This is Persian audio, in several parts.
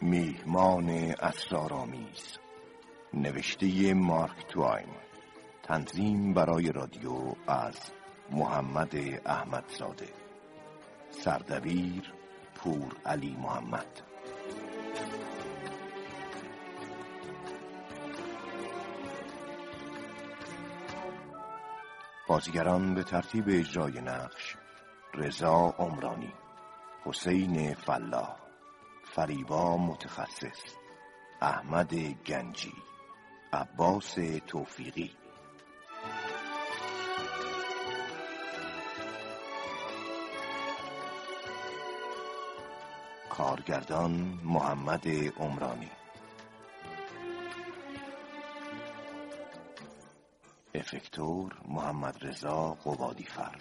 میهمان اسرارآمیز، نوشته مارک توین، تنظیم برای رادیو از محمد احمدزاده، سردبیر پور علی محمد. بازیگران به ترتیب اجرای نقش: رضا عمرانی، حسین فلاح، فریبا متخصص، احمد گنجی، عباس توفیقی. کارگردان محمد عمرانی. افکتور محمد رضا قبادی‌فر.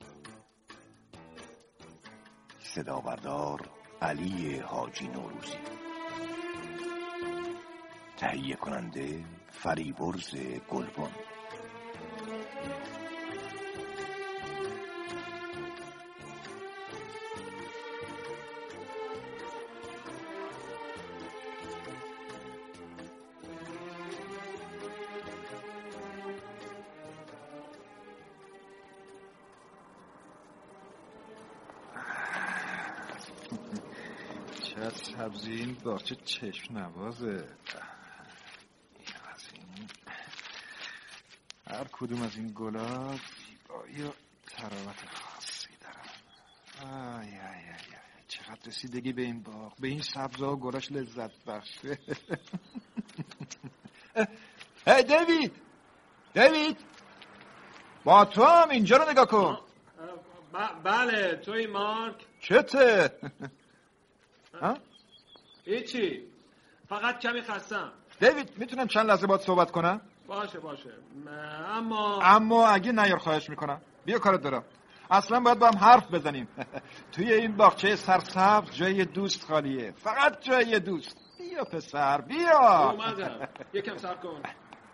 صدابردار علی حاجی نوروزی. تهیه کننده فریبرز گلبن. سبزی این باغچه چشم نوازه. این از این هر کدوم از این گلا زیبایی و تراوت خاصی دارن. آی آی آی چقدر رسیدگی به این باغ، به این سبزا و گلاش لذت بخشه. هی دیوید با تو هم اینجا رو نگاه کن. بله توی مارک. چته؟ هیچی، فقط کمی خستم. دیوید میتونم چند لحظه باهات صحبت کنم؟ باشه اما اگه نیار خواهش میکنم. بیا کارت دارم. اصلا باید با هم حرف بزنیم. توی این باغچه سرسبز جای دوست خالیه، فقط جای دوست. بیا پسر بیا. اومدم، یکم صبر کن.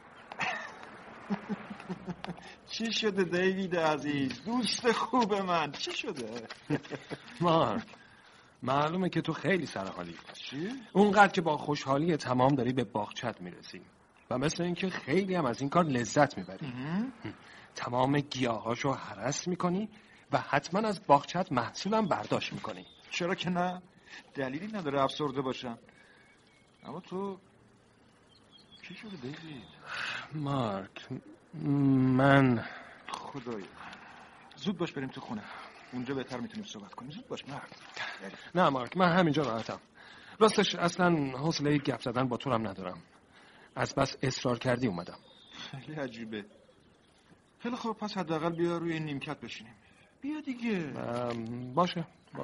چی شده دیوید عزیز، دوست خوب من؟ چی شده؟ مارک، معلومه که تو خیلی سرحالی. چی؟ اونقدر که با خوشحالی تمام داری به باغچت میرسی و مثل اینکه خیلی هم از این کار لذت میبری. تمام گیاهاشو هرس میکنی و حتما از باغچت محصولم برداشت میکنی. چرا که نه؟ دلیلی نداره افسرده باشم. اما تو چی شده دیوید؟ مارک، من خدایا زود باش بریم تو خونه، اونجا بهتر میتونیم صحبت کنیم. زود باش مرد. نه مارک، من همینجا راحتم. راستش اصلا حوصله گپ زدن با تو هم ندارم. از بس اصرار کردی اومدم. خیلی عجیبه. خیلی خوب، پس حداقل بیا روی نیمکت بشینیم. بیا دیگه. باشه.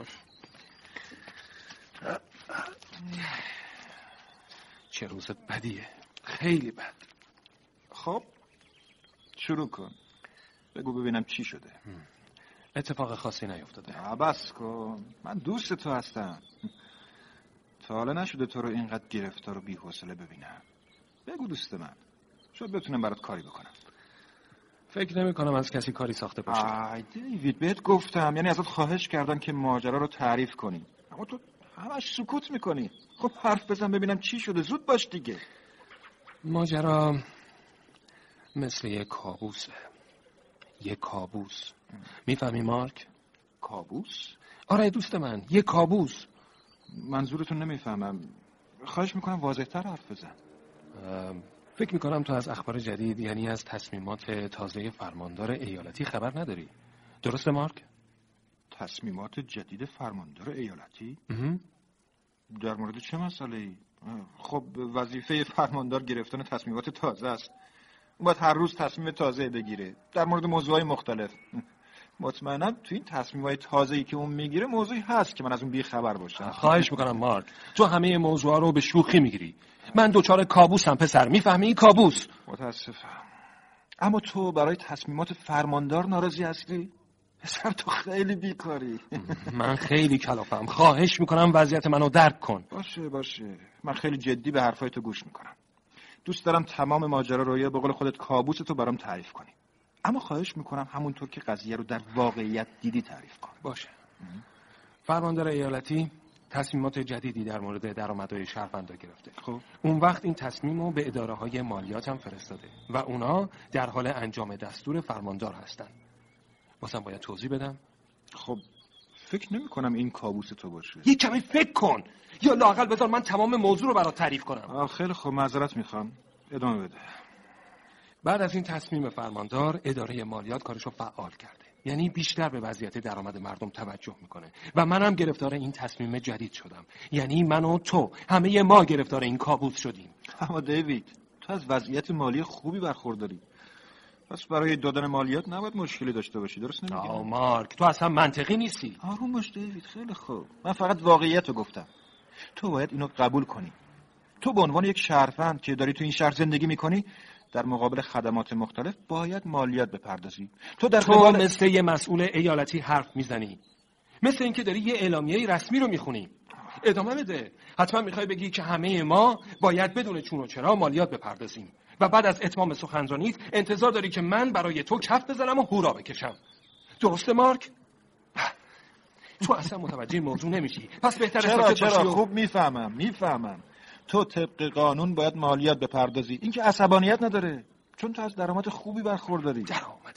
چه روز بدیه، خیلی بد. خب شروع کن، بگو ببینم چی شده. اتفاق خاصی نیفتاده. بس کن، من دوست تو هستم. تا حالا نشده تو رو اینقدر گرفتار و بی‌حوصله ببینم. بگو دوست من، شاید بتونم برات کاری بکنم. فکر نمی کنم از کسی کاری ساخته باشه. دیوید بهت گفتم، یعنی ازت خواهش کردم که ماجرا رو تعریف کنی، اما تو همش سکوت میکنی. خب حرف بزن ببینم چی شده، زود باش دیگه. ماجرا مثل یک کابوسه. یک کابوس. میفهمی مارک؟ کابوس؟ آره دوست من، یک کابوس. منظورتون نمیفهمم، خواهش میکنم واضح‌تر حرف بزن. فکر میکنم تو از اخبار جدید، یعنی از تصمیمات تازه فرماندار ایالتی خبر نداری. درسته مارک؟ تصمیمات جدید فرماندار ایالتی؟ در مورد چه مسئله‌ای؟ خب وظیفه فرماندار گرفتن تصمیمات تازه است. اون باید هر روز تصمیم تازه بگیره در مورد موضوعات مختلف. مطمئنم تو این تصمیمات تازه‌ای که اون میگیره موضوعی هست که من از اون بی‌خبر باشم. خواهش میکنم مارک، تو همه موضوعا رو به شوخی میگیری. من دوچار کابوسم پسر، میفهمی؟ کابوس. متاسفم، اما تو برای تصمیمات فرماندار ناراضی هستی؟ پسر تو خیلی بیکاری. من خیلی کلافم، خواهش میکنم وضعیت منو درک کن. باشه، من خیلی جدی به حرفای تو گوش میکنم. دوست دارم تمام ماجرا رو یا به قول خودت کابوس تو برام تعریف کنی. اما خواهش میکنم همونطور که قضیه رو در واقعیت دیدی تعریف کن. باشه. فرماندار ایالتی تصمیمات جدیدی در مورد درآمدهای شهروندا گرفته. خب اون وقت این تصمیمو به اداره‌های مالیات هم فرستاده و اونا در حال انجام دستور فرماندار هستن. واسم باید توضیح بدم؟ خب فکر نمی کنم این کابوس تو باشه. یه کمی فکر کن یا لااقل بذار من تمام موضوع رو برات تعریف کنم. خیلی خب معذرت میخوام، ادامه بده. بعد از این تصمیم فرماندار، اداره مالیات کارشو فعال کرده. یعنی بیشتر به وضعیت درآمد مردم توجه میکنه و منم گرفتار این تصمیم جدید شدم. یعنی من و تو همه ما گرفتار این کابوس شدیم. اما دیوید تو از وضعیت مالی خوبی برخورداری، پس برای دادن مالیات نباید مشکلی داشته باشی، درست نمیگم؟ مارک تو اصلا منطقی نیستی. آروم باش دیوید، خیلی خوب، من فقط واقعیت رو گفتم. تو باید اینو قبول کنی. تو به عنوان یک شهروند که داری تو این شهر زندگی میکنی، در مقابل خدمات مختلف باید مالیات بپردازی. تو مثل یه مسئول ایالتی حرف میزنی، مثل اینکه داری یه اعلامیه رسمی رو میخونی. ادامه بده. حتما میخوای بگی که همه ما باید بدون چون و چرا مالیات بپردازیم و بعد از اتمام سخنرانیت انتظار داری که من برای تو کف بزنم و هورا بکشم. درسته مارک؟ تو اصلا متوجه موضوع نمیشی. پس بهتره چرا خوب میفهمم. تو طبق قانون باید مالیات بپردازی. این که عصبانیت نداره، چون تو از درآمد خوبی برخورداری.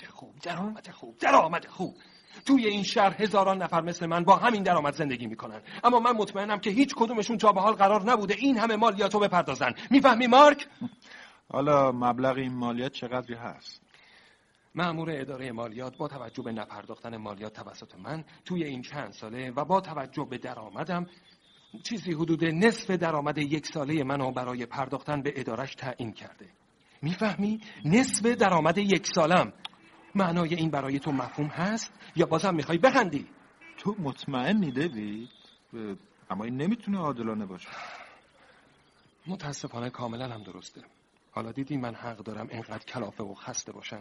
درآمد خوب. توی این شهر هزاران نفر مثل من با همین درآمد زندگی میکنن، اما من مطمئنم که هیچ کدومشون تا به حال قرار نبوده این همه مالیاتو بپردازن. میفهمی مارک؟ حالا مبلغ این مالیات چقدری هست؟ مأمور اداره مالیات با توجه به نپرداختن مالیات توسط من توی این چند ساله و با توجه به درآمدم چیزی حدود نصف درآمد 1 ساله منو برای پرداختن به ادارش تعیین کرده. میفهمی؟ نصف درآمد 1 سالم. معنای این برای تو مفهوم هست یا بازم میخوای بخندی؟ تو مطمئنی دیوید؟ اما این نمیتونه عادلانه باشه. متاسفانه کاملا هم درسته. حالا دیدی من حق دارم اینقدر کلافه و خسته باشم.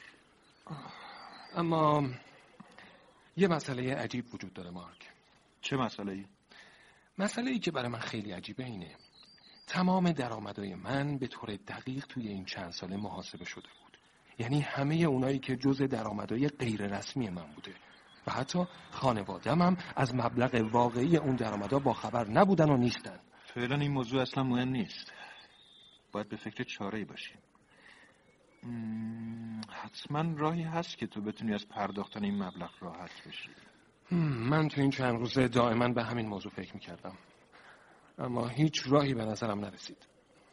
اما یه مسئله عجیب وجود داره مارک. چه مسئله‌ای؟ مسئله‌ای که برای من خیلی عجیبه اینه. تمام درآمدهای من به طور دقیق توی این چند ساله محاسبه شده بود. یعنی همه اونایی که جزء درآمدهای غیر رسمی من بوده و حتی خانواده‌م هم از مبلغ واقعی اون درآمدها با خبر نبودن و نیستن. فعلا این موضوع اصلا مهم نیست. باید به فکر چاره‌ای باشیم. حتما راهی هست که تو بتونی از پرداختن این مبلغ راحت بشی. من تو این چند روزه دائما به همین موضوع فکر می‌کردم، اما هیچ راهی به نظرم نرسید.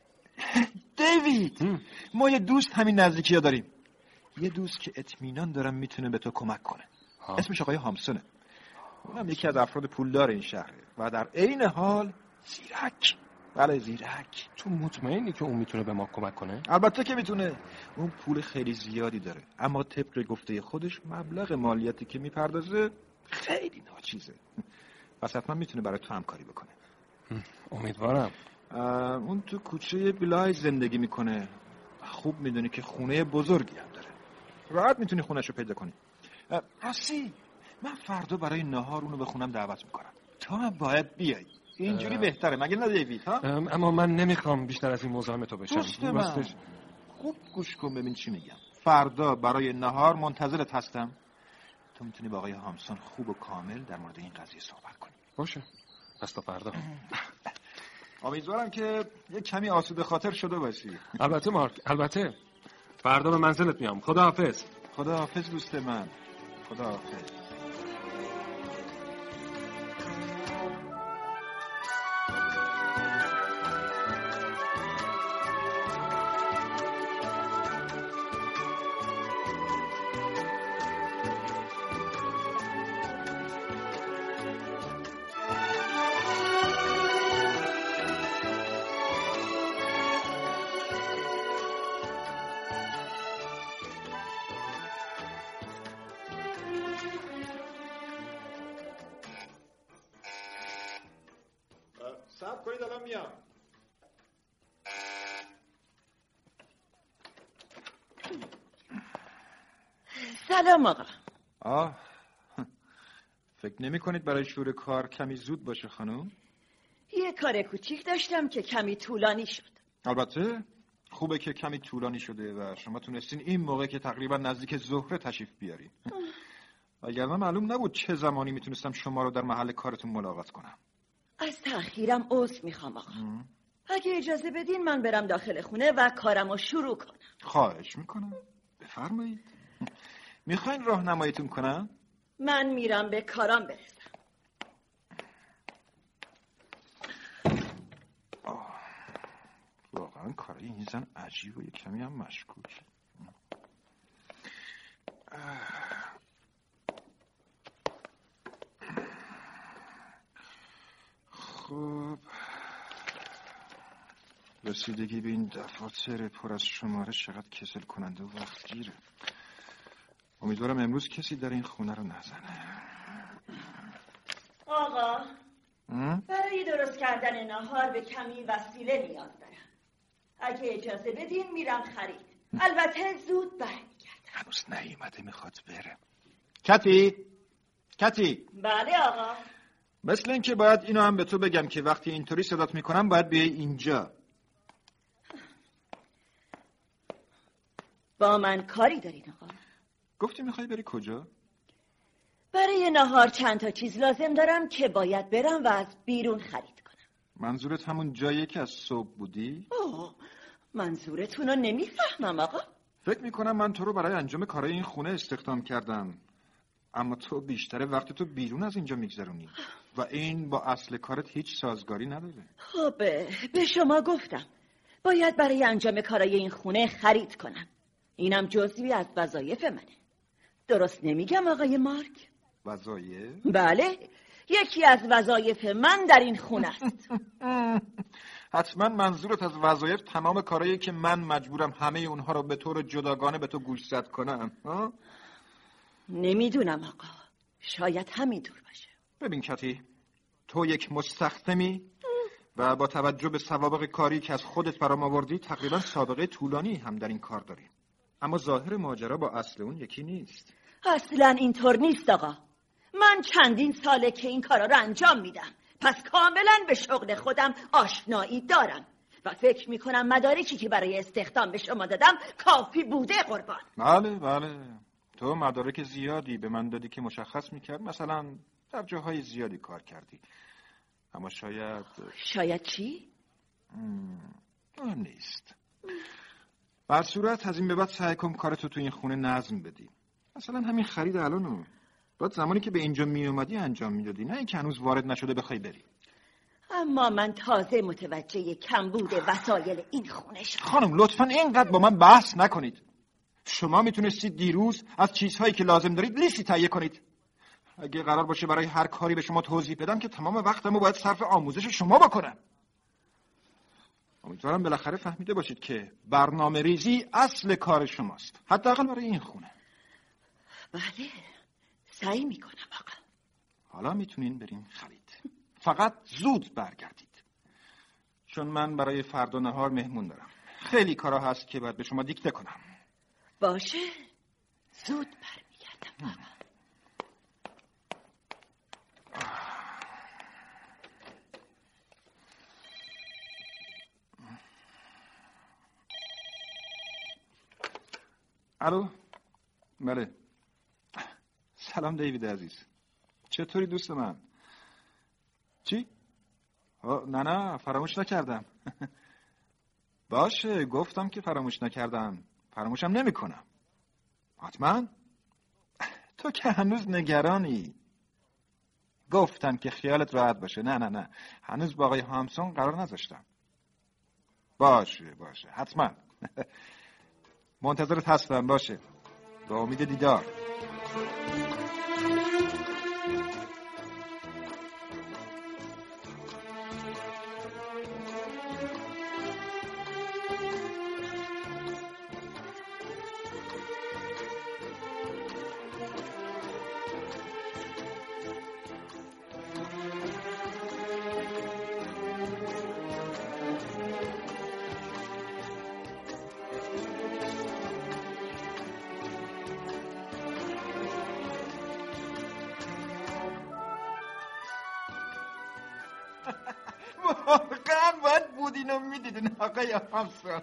دیوید، ما یه دوست همین نزدیکی‌ها داریم. یه دوست که اطمینان دارم میتونه به تو کمک کنه. اسمش آقای هامسونه. اونم یکی از افراد پولدار این شهره و در عین حال زیرک. بله زیرک. تو مطمئنی که اون میتونه به ما کمک کنه؟ البته که میتونه. اون پول خیلی زیادی داره، اما طبق گفته خودش مبلغ مالیاتی که میپردازه خیلی ناچیزه. پس حتما میتونه برای تو همکاری بکنه. امیدوارم. اون تو کوچه بلای زندگی میکنه. خوب میدونی که خونه بزرگی هم داره. راحت میتونی خونه‌شو پیدا کنی. راستی من فردا برای نهار اونو به خونم دعوت میکنم. تو هم باید بیای. اینجوری بهتره مگه نه دیوید؟ ها؟ اما من نمیخوام بیشتر از این مزاحم تو بشم. خوب گوش کن ببین چی میگم. فردا برای نهار منتظرت هستم. تو میتونی با آقای هامسون خوب و کامل در مورد این قضیه صحبت کنی. باشه. پس تا فردا. امیدوارم که یه کمی آسوده خاطر شده باشی. البته مارک، البته. فردا به منزلت میام. خداحافظ. خداحافظ دوست من. خداحافظ. صبر کنید الان میام. سلام آقا. فکر نمی کنید برای شروع کار کمی زود باشه خانم؟ یه کار کوچیک داشتم که کمی طولانی شد. البته خوبه که کمی طولانی شده و شما تونستین این موقع که تقریبا نزدیک ظهر تشریف بیارین. وگرنه معلوم نبود چه زمانی میتونستم شما رو در محل کارتون ملاقات کنم. از تأخیرم عذر میخوام آقا. اگه اجازه بدین من برم داخل خونه و کارمو شروع کنم. خواهش میکنم، بفرمایید. میخواین راهنماییتون کنم؟ من میرم به کارم برسم. واقعا کارای این زن عجیب و یک کمی هم مشکوک. خب رسیدگی به این دفاتر پر از شماره چقدر کسل کننده و وقت گیره. امیدوارم امروز کسی در این خونه رو نزنه. آقا برای درست کردن ناهار به کمی وسیله نیاز دارم. اگه اجازه بدین میرم خرید. البته زود برمیگردم. هنوز نیومده، میخواد بره. کتی. بله آقا. مثل این که باید اینو هم به تو بگم که وقتی اینطوری صدات میکنم باید بیای اینجا. با من کاری دارین آقا؟ گفتی میخوای بری کجا؟ برای ناهار چند تا چیز لازم دارم که باید برم و از بیرون خرید کنم. منظورت همون جاییه که از صبح بودی؟ منظورتون رو نمیفهمم آقا. فکر میکنم من تو رو برای انجام کارهای این خونه استخدام کردم، اما تو بیشتر وقت تو بیرون از اینجا میگذرونی و این با اصل کارت هیچ سازگاری نداره. خب به شما گفتم باید برای انجام کارهای این خونه خرید کنم. اینم جزئی از وظایف منه. درست نمیگم آقای مارک؟ وظایف؟ بله، یکی از وظایف من در این خونه است. حتما منظورت از وظایف تمام کارهایی که من مجبورم همه اونها رو به طور جداگانه به تو گوشزد کنم. نمیدونم آقا، شاید همین دور باشه. ببین کتی، تو یک مستخدمی و با توجه به سوابق کاری که از خودت برام آوردی تقریبا سابقه طولانی هم در این کار داری، اما ظاهر ماجرا با اصل اون یکی نیست. اصلا اینطور نیست آقا. من چندین ساله که این کارا رو انجام میدم، پس کاملا به شغل خودم آشنایی دارم و فکر میکنم مدارکی که برای استخدام به شما دادم کافی بوده قربان. بله تو مدارک زیادی به من دادی که مشخص میکرد مثلا در جاهای زیادی کار کردی، اما شاید چی؟ مهم نیست. بر صورت از این به بعد سعی کن کارتو تو این خونه نظم بدی. مثلا همین خرید الانو باید زمانی که به اینجا می اومدی انجام میدادی، نه اینکه هنوز وارد نشده بخوای بری. اما من تازه متوجه کمبود وسایل این خونه شدم. خانم لطفاً اینقدر با من بحث نکنید. شما میتونستید دیروز از چیزهایی که لازم دارید لیستی تهیه کنید. اگه قرار باشه برای هر کاری به شما توضیح بدم که تمام وقتمو باید صرف آموزش شما بکنم. امیدوارم بالاخره فهمیده باشید که برنامه ریزی اصل کار شماست، حداقل برای این خونه. بله، سعی میکنم آقا. حالا میتونین برین خرید، فقط زود برگردید، چون من برای فردا نهار مهمون دارم. خیلی کارا هست که باید به شما دیکته کنم. باشه، زود برمیگردم آقا. الو، بله. سلام دیوید عزیز، چطوری دوست من؟ چی؟ نه فراموش نکردم. باشه، گفتم که فراموش نکردم، فراموشم نمی کنم. حتما؟ تو که هنوز نگرانی. گفتم که خیالت راحت باشه. نه هنوز با آقای هامسون قرار نذاشتم. باشه حتما. منتظرت هستم. باشه، با امید دیدار. واقعا باید بودین و میدیدین آقای هامسون.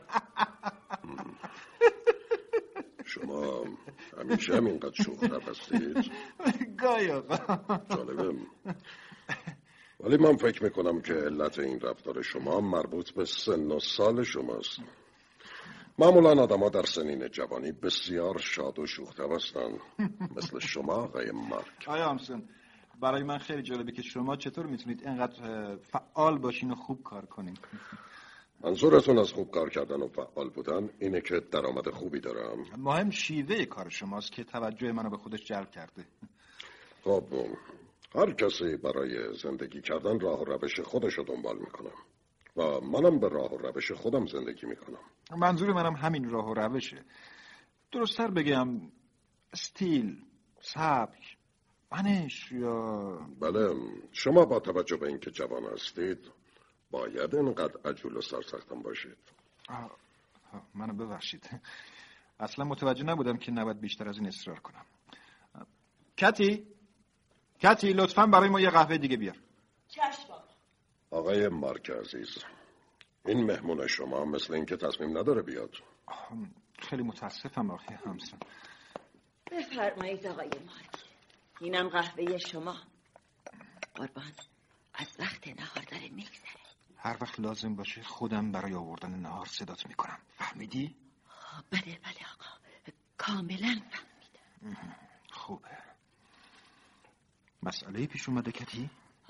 شما همیشه هم اینقدر شوخ‌طبع هستید؟ گاهی آقا. جالبه. ولی من فکر میکنم که علت این رفتار شما مربوط به سن و سال شماست. معمولا آدم‌ها در سنین جوانی بسیار شاد و شوخ طبع‌اند، مثل شما آقای مارک. آیا همسون، برای من خیلی جالبه که شما چطور میتونید اینقدر فعال باشین و خوب کار کنین. منظورتون از خوب کار کردن و فعال بودن اینه که درآمد خوبی دارم؟ مهم شیوه کار شماست که توجه منو به خودش جلب کرده. خب هر کسی برای زندگی کردن راه و روش خودش رو دنبال میکنم و منم به راه و روش خودم زندگی میکنم. منظور منم همین راه و روشه. درست‌تر بگم استیل، سبک، منش یا... بله، شما با توجه به اینکه جوان هستید باید اینقدر عجول و سرسختم باشید. منو ببخشید، اصلا متوجه نبودم که نباید بیشتر از این اصرار کنم. کتی لطفاً برای ما یه قهوه دیگه بیار. چشم بابا. آقای مارک عزیز، این مهمون شما مثل اینکه تصمیم نداره بیاد. خیلی متاسفم آقای همسون. بفرمایید آقای مارک، اینم قهوه شما. قربان، از وقت نهار داره میگذره. هر وقت لازم باشه خودم برای آوردن نهار صدات میکنم، فهمیدی؟ بله آقا، کاملا فهمیدم. خوبه. مسئله پیش اومده کتی؟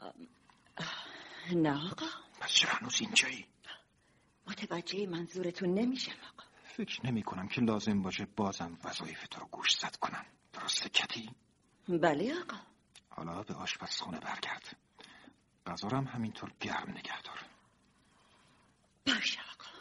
نه آقا. پس چرا هنوز اینجایی؟ متوجه منظورتون نمیشم آقا. فکر نمی کنم که لازم باشه بازم وظایف تو رو گوشزد کنم. درسته کتی؟ بله آقا. حالا به آشپزخونه برگرد. غذا رو هم همینطور گرم نگه دار. باشه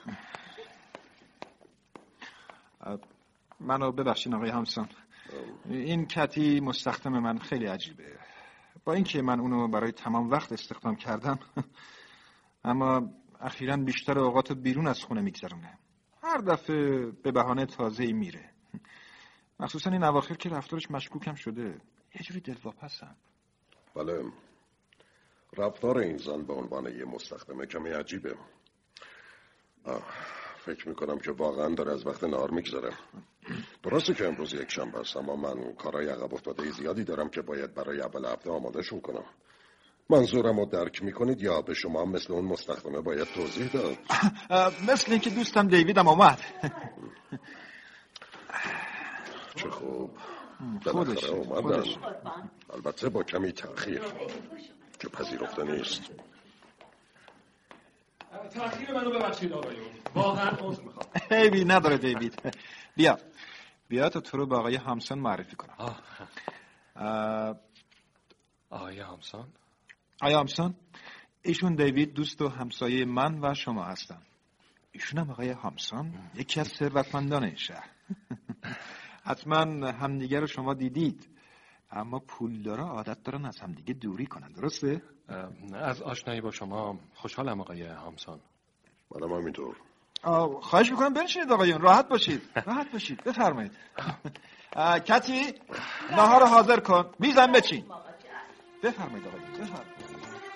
آقا. منو ببخشین آقای همسون. این کتی مستخدم من خیلی عجیبه. با اینکه من اونو برای تمام وقت استخدام کردم اما اخیراً بیشتر اوقات بیرون از خونه میگذرونه. هر دفعه به بهانه تازه‌ای میره. مخصوصا این اواخر که رفتارش مشکوکم شده. یه جوری دلواپسم. بله، رفتار این زن به عنوان یه مستخدمه کمی عجیبه. فکر میکنم که واقعا داره از وقت نهار میگذره. درسته که امروز یک شنبه است، اما من کارهای عقب افتاده زیادی دارم که باید برای اول هفته آمادهشون کنم. منظورم رو درک میکنید یا به شما هم مثل اون مستخدمه باید توضیح داد؟ مثل اینکه دوستم دیویدم اومد. چه خوب، بالاخره اومدن. البته با کمی تأخیر که پذیرفته نیست. تأخیر منو ببخشید آقایون، واقعا عذر میخوام. عیبی نداره دیوید. بیا تا تو رو به آقای همسون معرفی کنم. آقای همسون؟ آقای همسون، ایشون دیوید دوست و همسایه من و شما هستن. ایشون هم آقای همسون، یکی از ثروتمندان این شهر. حتما همدیگه رو شما دیدید، اما پولدارا عادت دارن از همدیگه دوری کنن، درسته؟ از آشنایی با شما خوشحالم آقای همسون. منم همینطور. خواهش میکنم بنشینید آقایون، راحت باشید. بفرمایید. کتی، نهار رو حاضر کن، میزن بچین. بفرمایید آقایون، بفرمایید.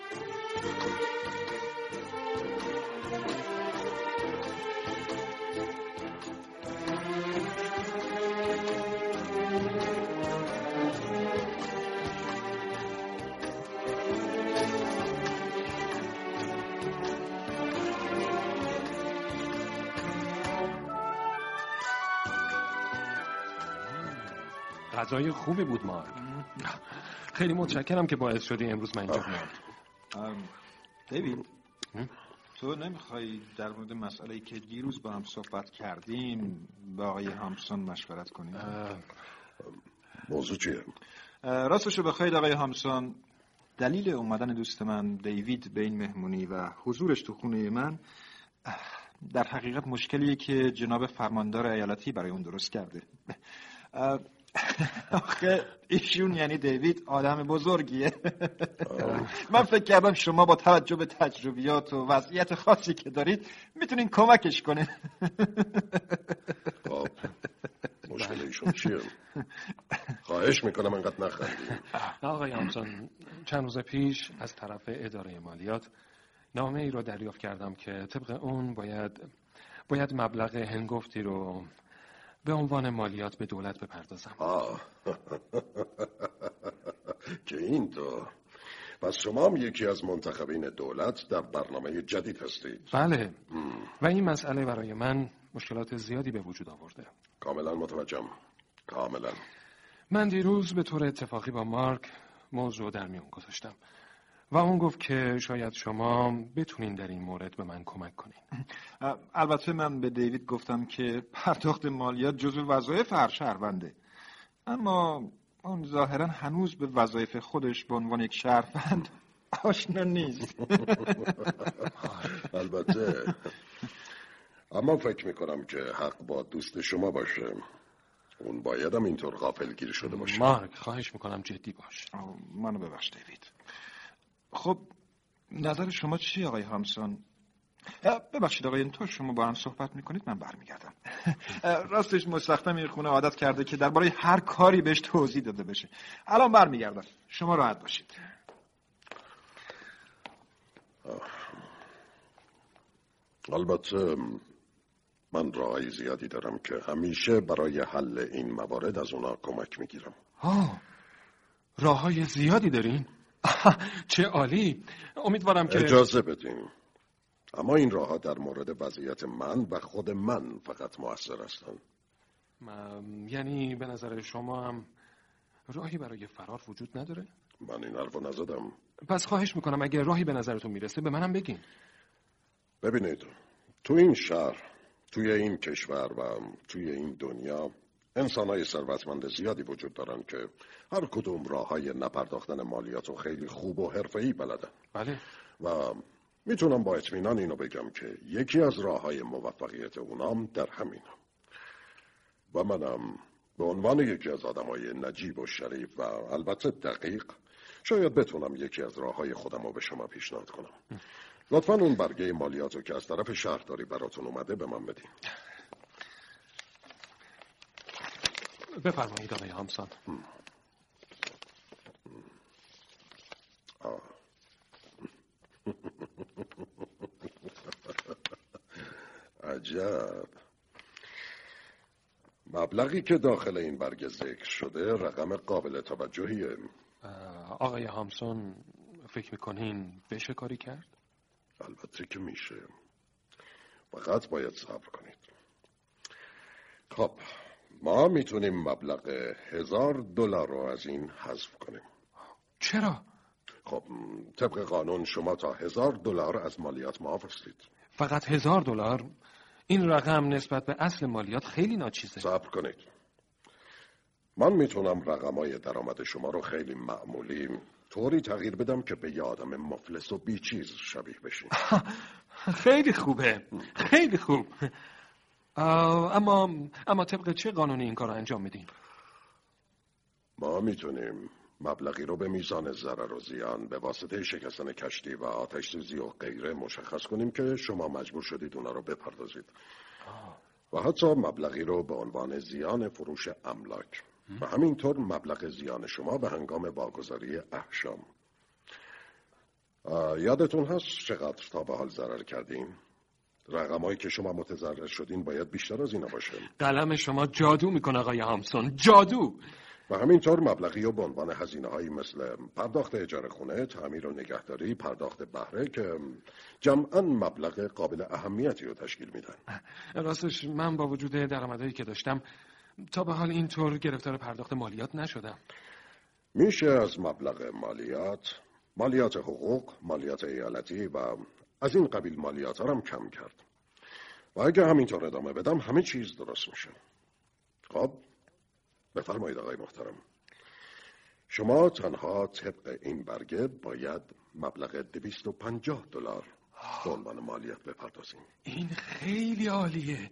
غذای خوبی بود مارک. خیلی متشکرم که باعث شدی امروز من اینجا بیام. دیوید، تو نمیخوای در مورد مسئله‌ای که دیروز با هم صحبت کردیم با آقای همسون مشورت کنیم؟ موضوع چیه؟ راستشو بخواید آقای همسون، دلیل اومدن دوست من دیوید به این مهمونی و حضورش تو خونه من در حقیقت مشکلیه که جناب فرماندار ایالتی برای اون درست کرده. آخه ایشون یعنی دیوید آدم بزرگیه. من فکر کردم شما با توجه به تجربیات و وضعیت خاصی که دارید میتونین کمکش کنین. مشکل ایشون چیه؟ خواهش میکنم انقدر نخندید. آقای همسون، چند روز پیش از طرف اداره مالیات نامه ای رو دریافت کردم که طبق اون باید مبلغ هنگفتی رو به عنوان مالیات به دولت بپردازم. که این تو پس شما هم یکی از منتخبین دولت در برنامه جدید هستید. بله. و این مسئله برای من مشکلات زیادی به وجود آورده. کاملا متوجهم. کاملا. من دیروز به طور اتفاقی با مارک موضوع در میون گذاشتم و اون گفت که شاید شما بتونین در این مورد به من کمک کنین. البته من به دیوید گفتم که پرداخت مالیات جزو وظایف هر شهرونده، اما اون ظاهرا هنوز به وظایف خودش به عنوان یک شهروند آشنا نیست. البته، اما فکر میکنم که حق با دوست شما باشه. اون بایدم اینطور غافلگیر شده باشه. مارک، خواهش میکنم جدی باش. منو ببخش دیوید. خب نظر شما چی آقای هامسون؟ ببخشید آقای، تا شما با هم صحبت میکنید من برمیگردم. راستش مستخدم این خونه عادت کرده که درباره هر کاری بهش توضیح داده بشه. الان برمیگردم، شما راحت باشید. البته من راهی زیادی دارم که همیشه برای حل این موارد از اونا کمک میگیرم. راههای زیادی دارین؟ چه عالی. امیدوارم که اجازه بدین. اما این راهها در مورد وضعیت من و خود من فقط مؤثر هستند. یعنی به نظر شما هم راهی برای فرار وجود نداره؟ من این حرفو نزدم. پس خواهش میکنم اگه راهی به نظرتون میرسه به منم بگین. ببینید، تو این شهر، توی این کشور و توی این دنیا انسان‌های ثروتمند زیادی وجود دارن که هر کدوم راه‌های نپرداختن مالیات رو خیلی خوب و حرفه‌ای بلدن. بله. و میتونم با اطمینان اینو بگم که یکی از راه‌های موفقیت اونام در همینه. و منم به عنوان یکی از آدمای نجیب و شریف و البته دقیق شاید بتونم یکی از راه‌های خودم رو به شما پیشنهاد کنم. لطفاً اون برگه مالیات رو که از طرف شهرداری براتون اومده به من بدین. بفرمایید آقای هامسون. عجب. مبلغی که داخل این برگه ذکر شده رقم قابل توجهیه. آقای هامسون فکر میکنین بشه کاری کرد؟ البته که میشه. فقط باید صبر کنید. خب ما میتونیم مبلغ $1000 رو از این حذف کنیم. چرا؟ خب طبق قانون شما تا $1000 از مالیات معاف هستید. فقط $1000؟ این رقم نسبت به اصل مالیات خیلی ناچیزه. صبر کنید. من میتونم رقمای درآمد شما رو خیلی معمولی طوری تغییر بدم که به یه آدم مفلس و بیچیز شبیه بشین. خیلی خوبه. خیلی خوب. اما طبق چه قانونی این کار رو انجام میدین؟ ما میتونیم مبلغی رو به میزان ضرر و زیان به واسطه شکستن کشتی و آتش سوزی و غیره مشخص کنیم که شما مجبور شدید اونا رو بپردازید. و حتی مبلغی رو به عنوان زیان فروش املاک و همینطور مبلغ زیان شما به هنگام واگذاری احشام. یادتون هست چقدر تا به حال ضرر کردین؟ رقمایی که شما متضرر شدین باید بیشتر از اینا باشه. قلم شما جادو میکنه آقای هامسون، جادو. و همینطور مبلغی رو به عنوان هزینه‌هایی مثل پرداخت اجاره خونه، تعمیر و نگهداری، پرداخت بهره که جمعاً مبلغ قابل اهمیتی رو تشکیل میدن. راستش من با وجود درآمدایی که داشتم تا به حال اینطور گرفتار پرداخت مالیات نشدم. میشه از مبلغ مالیات حقوق، مالیات ایالتی و از این قبیل مالیات ها هم کم کرد. و اگه همینطور ادامه بدم همه چیز درست میشه. خب بفرمایید آقای محترم. شما تنها طبق این برگه باید مبلغ $250 به عنوان مالیات بپردازیم. این خیلی عالیه.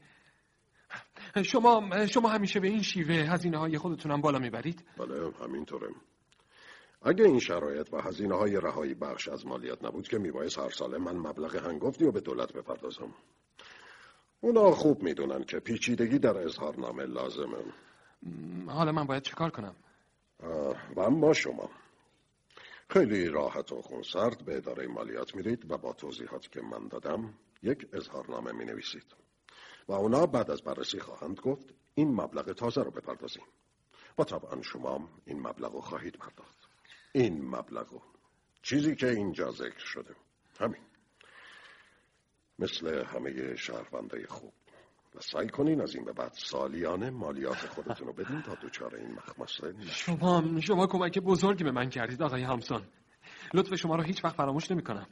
شما همیشه به این شیوه هزینه‌های خودتونم بالا میبرید؟ بله همینطوره. اگه این شرایط و هزینه‌های رهایی بخش از مالیات نبود که میبایست هر ساله من مبلغ هنگفتی رو به دولت بپردازم. اونا خوب میدونن که پیچیدگی در اظهارنامه لازمه. حالا من باید چیکار کنم؟ و اما شما خیلی راحت و خونسرد به اداره مالیات میرید و با توضیحاتی که من دادم یک اظهارنامه مینویسید و اونا بعد از بررسی خواهند گفت این مبلغ تازه رو بپردازیم و طبعا شما این مبلغ رو خواهید پرداخت. این مبلغ رو چیزی که اینجا ذکر شده. همین. مثل همه شهروندای خوب. و سعی کنین از این به بعد سالیانه مالیات خودتون رو بدین تا دوچار این مخمسه نشین. شما کمک بزرگی به من کردید آقای هامسون. لطف شما رو هیچ وقت فراموش نمی‌کنم.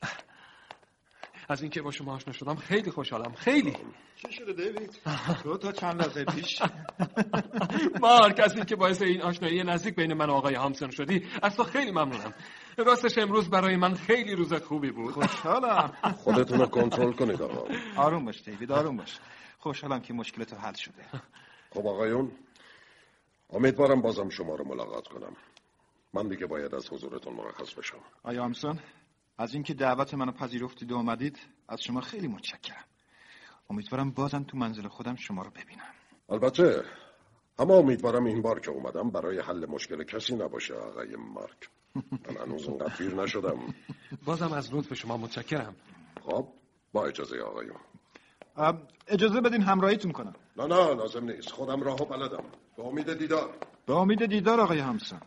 از اینکه با شما آشنا شدم خیلی خوشحالم. خیلی. چی شده دیوید؟ تو تا چند لحظه پیش مارک، از اینکه باعث این آشنایی نزدیک بین من و آقای هامسون شدی از تو خیلی ممنونم. راستش امروز برای من خیلی روز خوبی بود. خوشحالم. خودتون رو کنترل کنید آقا. آروم باش دیوید، آروم باش. خوشحالم که مشکلت حل شده. خب آقایون، امیدوارم بازم شما رو ملاقات کنم. من دیگه باید از حضورتون مرخص بشم. آیا هامسون، از اینکه دعوت منو پذیرفتید و اومدید از شما خیلی متشکرم. امیدوارم بازم تو منزل خودم شما رو ببینم. البته، اما امیدوارم این بار که اومدم برای حل مشکل کسی نباشه آقای مارک. من هنوز اونقدر پیر نشدم. بازم از لطف شما متشکرم. خب، با اجازه آقایون. اجازه بدین همراهیتون کنم. نه لازم نیست، خودم راهو بلدم. به امید دیدار. به امید دیدار آقای هامسون.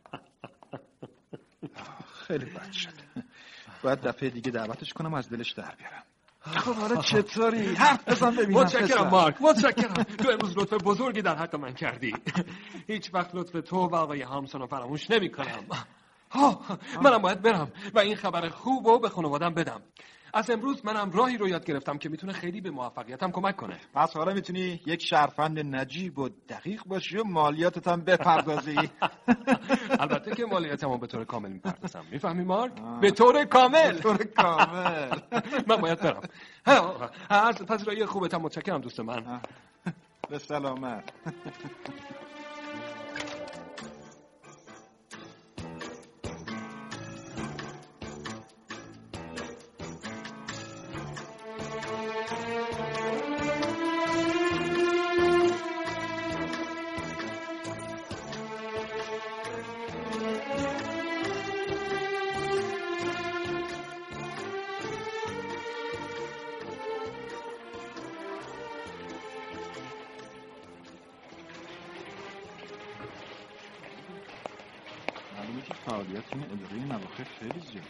خیلی بد شد. باید دفعه دیگه دعوتش کنم از دلش در بیارم. خب حالا چطوری؟ حرف بزن ببینم. متشکرم مارک، متشکرم. تو امروز لطف بزرگی در حق من کردی. هیچ وقت لطف تو و آقای هامسون رو فراموش نمی‌کنم. منم باید برم و این خبر خوب رو به خانوادم بدم. از امروز منم راهی رو یاد گرفتم که میتونه خیلی به موفقیتم کمک کنه. پس حالا میتونی یک شهروند نجیب و دقیق باشی و مالیاتت هم بپردازی. البته که مالیاتمو به طور کامل میپردازم. میفهمی مارک؟ به طور کامل. به طور کامل. من باید برم. از پذیرایی خوبت هم متشکرم دوست من. به سلامت. فعالیت این اداره این اواخر خیلی زیاد.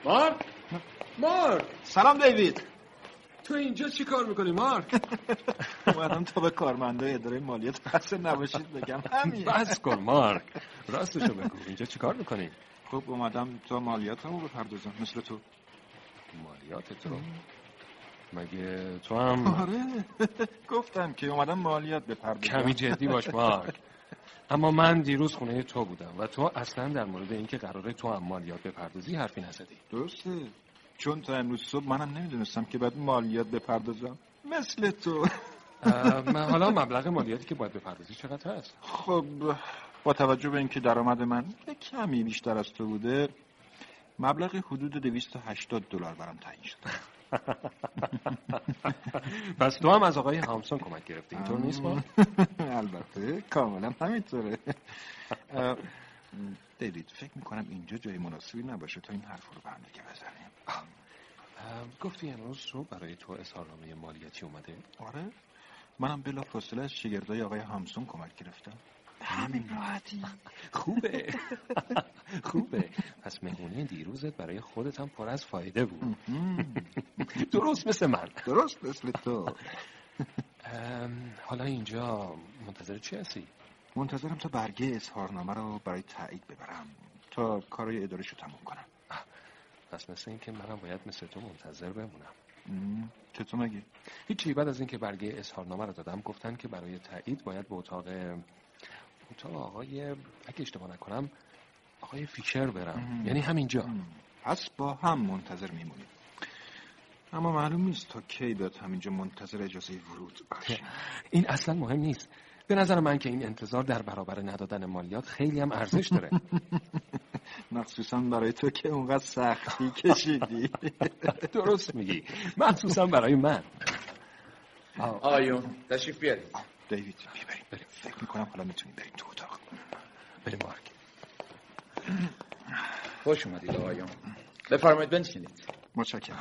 مارک سلام دیوید. تو اینجا چی کار میکنی مارک؟ اومدم تا به کارمندای اداره مالیات خسته نباشید بگم. همین. بس کن مارک، راستشو بگو اینجا چی کار میکنی؟ خب اومدم تا مالیاتمو بپردازم مثل تو. مالیات تو؟ مگه تو هم؟ آره گفتم که اومدم مالیات بپردازم. کمی جدی باش مارک. اما من دیروز خونه تو بودم و تو اصلا در مورد اینکه قراره تو هم مالیات بپردازی حرفی نزدی. درسته، چون تا امروز صبح منم نمیدونستم که باید مالیات بپردازم مثل تو. حالا مبلغ مالیاتی که باید بپردازی چقدر هست؟ خب با توجه به اینکه درآمد من کمی بیشتر از تو بوده، مبلغ حدود $280 برام تعیین شد. پس تو هم از آقای هامسون کمک گرفتی، اینطور نیست ما؟ البته کاملا همینطوره. دیوید فکر میکنم اینجا جای مناسبی نباشه تا این حرف رو به هم دیگه بزنیم. گفتی امروز رو برای تو اظهارنامه مالیاتی اومده؟ آره، منم بلافاصله از شاگردای آقای هامسون کمک گرفتم. همین راحتی. خوبه. خوبه. پس مهمونه دیروزت برای خودت هم پر از فایده بود. درست مثل من. درست مثل تو. حالا اینجا منتظر چی هستی؟ منتظرم تا برگه اظهارنامه رو برای تایید ببرم تا کارای اداره‌شو تموم کنم. پس مثل این که منم باید مثل تو منتظر بمونم. چطور مگه؟ هیچی، بعد از اینکه برگه اظهارنامه رو دادم گفتن که برای تایید باید به اتاق آقای، اگه اشتباه نکنم آقای فیشر برم. یعنی همینجا. پس با هم منتظر میمونیم. اما معلوم نیست تا کی باید همینجا منتظر اجازه ورود باشیم. این اصلا مهم نیست. به نظر من که این انتظار در برابر ندادن مالیات خیلی هم ارزش داره. مخصوصا برای تو که اونقدر سختی کشیدی. درست میگی، مخصوصا برای من. آقایون تشریف بیارید. دیوید بریم. فکر میکنم حالا میتونیم بریم تو اتاق. بریم مارک. خوش اومدید آقایون. بفرمایید بنشینید. متشکرم.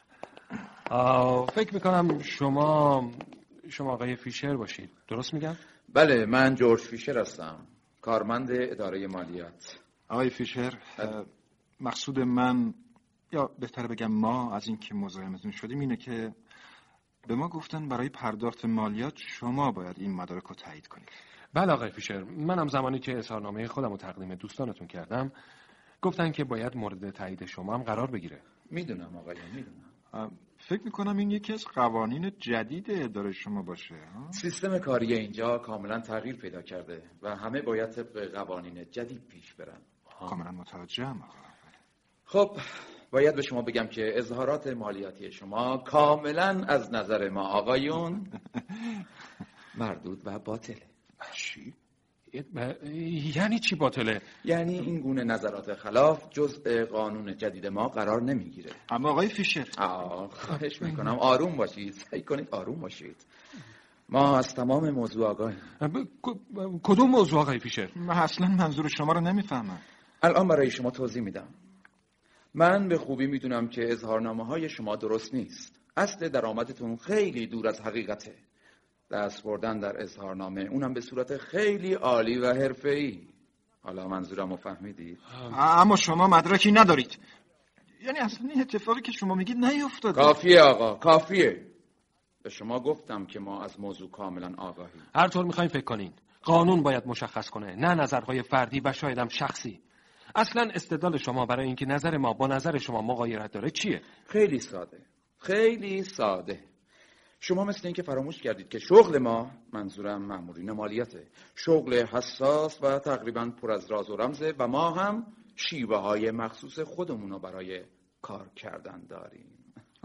فکر میکنم شما آقای فیشر باشید، درست میگم؟ بله، من جورج فیشر هستم، کارمند اداره مالیات. آقای فیشر، مقصود من، یا بهتره بگم ما، از این که مزاحمتون شدیم اینه که به ما گفتن برای پرداخت مالیات شما باید این مدارک رو تایید کنید. بله آقای فیشر، منم زمانی که اظهارنامه خودم رو تقدیم دوستانتون کردم گفتن که باید مورد تایید شما هم قرار بگیره. میدونم آقایان، میدونم. فکر میکنم این یکی از قوانین جدید اداره شما باشه. سیستم کاری اینجا کاملا تغییر پیدا کرده و همه باید طبق قوانین جدید پیش برن. کاملا متوجهم آقا. خب باید به شما بگم که اظهارات مالیاتی شما کاملا از نظر ما آقایون مردود و باطله. چی؟ یعنی چی باطله؟ یعنی این گونه نظرات خلاف جزء قانون جدید ما قرار نمیگیره. اما آقای فیشر، خواهش میکنم آروم باشید، سعی کنید آروم باشید. ما از تمام موضوع آگاهیم. کدوم موضوع آقای فیشر؟ من اصلا منظور شما رو نمیفهمم. الان برای شما توضیح میدم. من به خوبی میدونم که اظهارنامه‌های شما درست نیست. اصل درآمدتون خیلی دور از حقیقته. دست بردن در اظهارنامه، اونم به صورت خیلی عالی و حرفه‌ای. حالا منظورمو فهمیدید؟ اما شما مدرکی ندارید. یعنی اصلا این اتفاقی که شما میگید نیفتاده. کافیه آقا، کافیه. به شما گفتم که ما از موضوع کاملا آگاهیم. هر طور میخواین فکر کنین. قانون باید مشخص کنه، نه نظرهای فردی و شایدم شخصی. اصلا استدلال شما برای اینکه نظر ما با نظر شما مغایرت داره چیه؟ خیلی ساده. خیلی ساده. شما مثل این که فراموش کردید که شغل ما، منظورم مأمورین مالیاته، شغل حساس و تقریبا پر از راز و رمزه و ما هم شیوه های مخصوص خودمونو برای کار کردن داریم.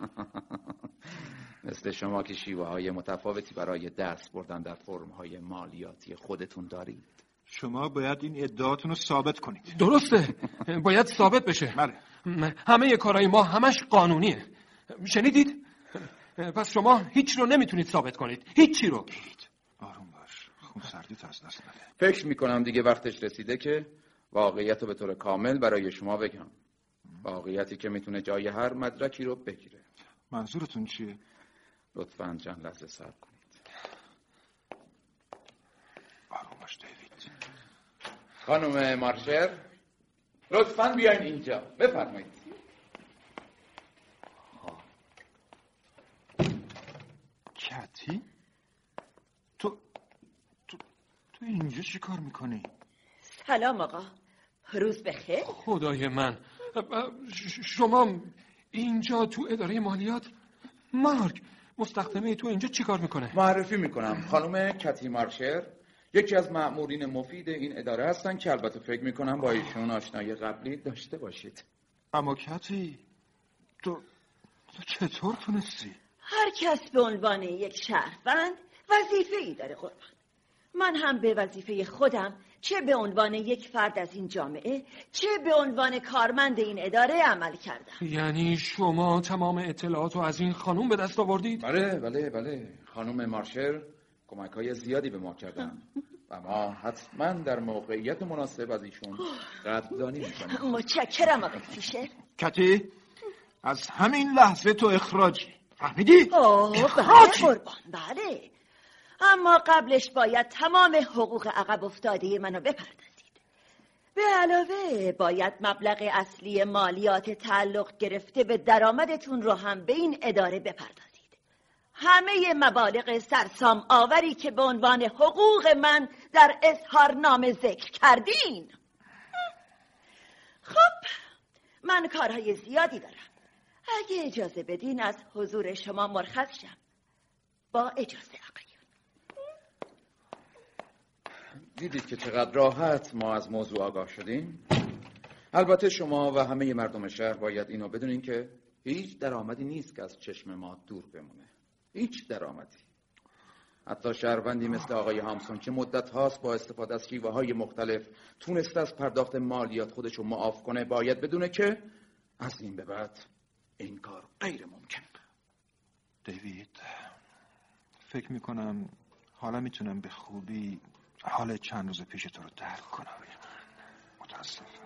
مثل شما که شیوه های متفاوتی برای دست بردن در فرم های مالیاتی خودتون دارید. شما باید این ادعاتون رو ثابت کنید. درسته، باید ثابت بشه. بله. همه کارهای ما همش قانونیه. شنیدید؟ پس شما هیچ رو نمیتونید ثابت کنید، هیچی رو. آروم باش، خون سردیت از دست نده. فکر میکنم دیگه وقتش رسیده که واقعیت رو به طور کامل برای شما بگم. واقعیتی که میتونه جای هر مدرکی رو بگیره. منظورتون چیه؟ لطفاً چند لحظه صبر کنید. آروم باش دیوید. خانم مارشر، لطفاً بیاین اینجا، بفرمایید. کتی؟ تو اینجا چی کار میکنی؟ سلام آقا، روز بخیر. خدای من، شما اینجا تو اداره مالیات؟ مارک، مستخدمه تو اینجا چی کار میکنه؟ معرفی میکنم، خانم کتی مارشر یکی از مأمورین مفید این اداره هستن که البته فکر میکنم با ایشون آشنایی قبلی داشته باشید. اما کتی، تو چطور تونستی؟ هر کس به عنوان یک شهروند وظیفه‌ای داره قربان. من هم به وظیفه خودم، چه به عنوان یک فرد از این جامعه، چه به عنوان کارمند این اداره عمل کردم. یعنی شما تمام اطلاعاتو از این خانوم به دست آوردید؟ بله. خانم مارشر کمک‌های زیادی به ما کردن و ما حتما در موقعیت مناسب از ایشون قدردانی می‌کنیم. متشکرم آقای فیشر. کتی، از همین لحظه تو اخراجی. فهمیدی؟ بله قربان، بله. اما قبلش باید تمام حقوق عقب افتاده منو بپردازید. به علاوه باید مبلغ اصلی مالیات تعلق گرفته به درآمدتون رو هم به این اداره بپردازید. همه مبالغ سرسام آوری که به عنوان حقوق من در اظهارنامه ذکر کردین. خب من کارهای زیادی دارم. اگه اجازه بدین از حضور شما مرخص شم. با اجازه آقایون. دیدید که چقدر راحت ما از موضوع آگاه شدیم؟ البته شما و همه مردم شهر باید اینو بدونین که هیچ درآمدی نیست که از چشم ما دور بمونه. هیچ درآمدی. حتی شهروندی مثل آقای هامسون که مدت هاست با استفاده از شیوه‌های مختلف تونسته از پرداخت مالیات خودشو معاف کنه، باید بدونه که از این به بعد این کار غیر ممکنه. دیوید، فکر میکنم حالا میتونم به خوبی حال چند روز پیش تو رو درک کنم. متاسفم.